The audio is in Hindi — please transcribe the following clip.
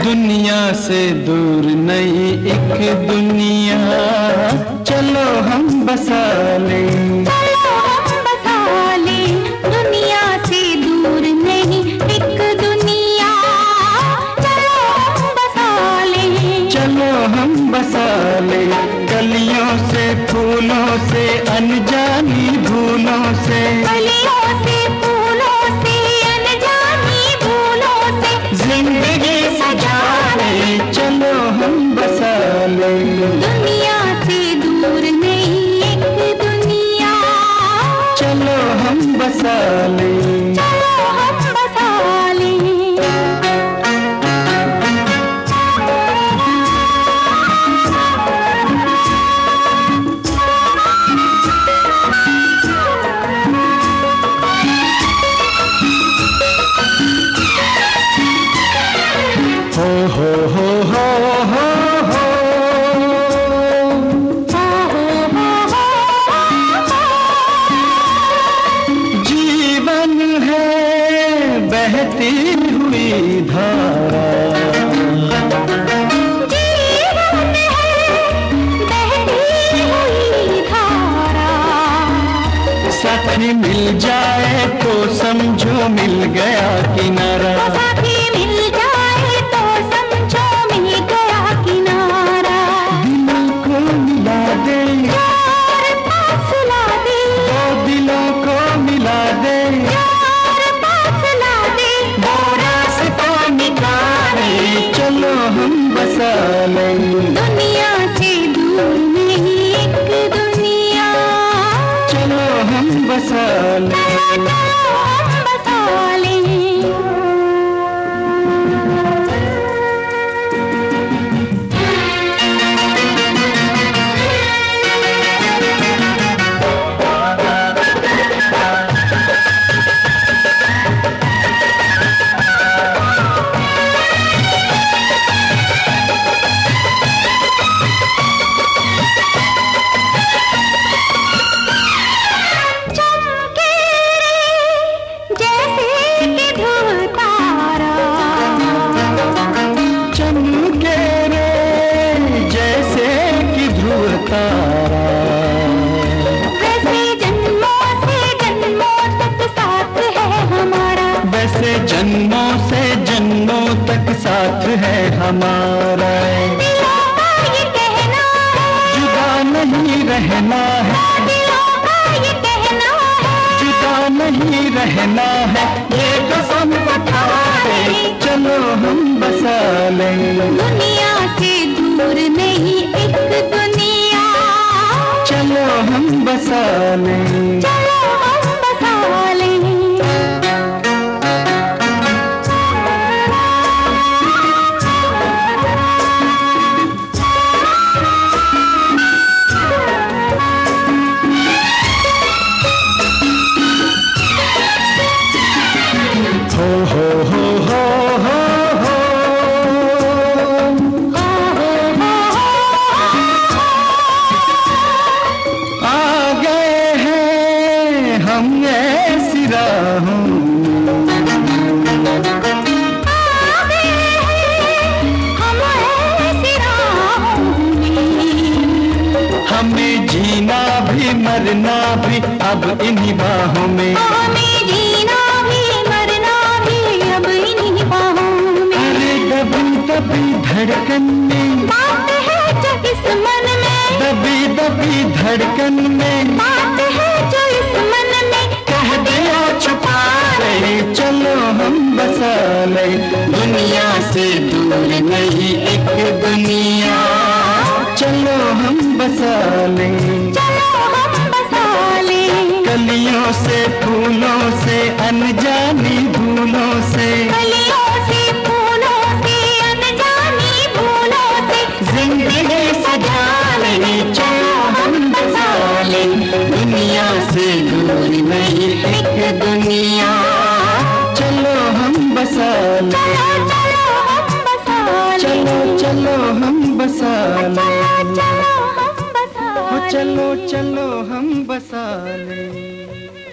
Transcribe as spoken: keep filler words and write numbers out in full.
दुनिया से दूर नई एक दुनिया, चलो हम बसा लें। चलो हम बसा लें, दुनिया से दूर नहीं एक दुनिया, चलो हम बसा लें। चलो हम बसा लें, गलियों से फूलों से अनजानी भूलों से, गलियों से फूलों से अनजानी भूलों से जिंदगी सजा लें। चलो हम बसा लें, दुनिया से दूर नहीं एक दुनिया, चलो हम बसा लें। चलो हम बसा लें। हो हो हो हो हो हो जीवन है बहती हुई धारा, जीवन है बहती हुई धारा, साथी मिल जाए तो समझो मिल गया किनारा। साथी मिल जाए तो समझो मिल गया किनारा। दिलों को मिला दे, यार पास ला दे, दो दिलों को मिला दे, यार पास ला दे, वो रास्ता निकाले। चलो हम बसा लें, दुनिया से दूर नहीं एक दुनिया, चलो हम बसा लें। चलो हम बसा लें। चमके रे जैसे कि ध्रुव तारा, चमके रे जैसे कि ध्रुव तारा, वैसे जन्मों से जन्मों तक साथ है हमारा, वैसे जन्मों से जन्मों तक साथ है हमारा। दिलों का ये कहना है, जुदा नहीं रहना है, दिलों का ये कहना है, जुदा नहीं रहना है, ये कसम उठाए। चलो हम बसा लें, दुनिया से दूर नहीं एक दुनिया, चलो हम बसा लें। चलो हम बसा लें। हो हो हो हो हो हो आ गए हैं हम ऐसी राहों, हमें जीना भी मरना भी अब इन्हीं बाहों में। हमें जीना भी मरना भी अब इन्हीं बाहों में। अरे दबी दबी धड़कन में, बात है जो इस मन में, दबी दबी धड़कन में, बात है जो इस मन में, कह दिया छुपा ले। चलो हम बसा ले, दुनिया से दूर नहीं एक दुनिया, चलो हम बसा ले। चलो हम बसा लें। कलियों से फूलों से अनजानी भूलों से, गलियों से फूलों से अनजानी भूलों से जिंदगी सजा ले। चलो हम बसा ले, दुनिया से दूर नहीं एक दुनिया, चलो हम बसा ले। चलो हम बसा लें। चलो चलो हम बसा ले, चलो हम बसा हो लें। चलो चलो हम बसा ले।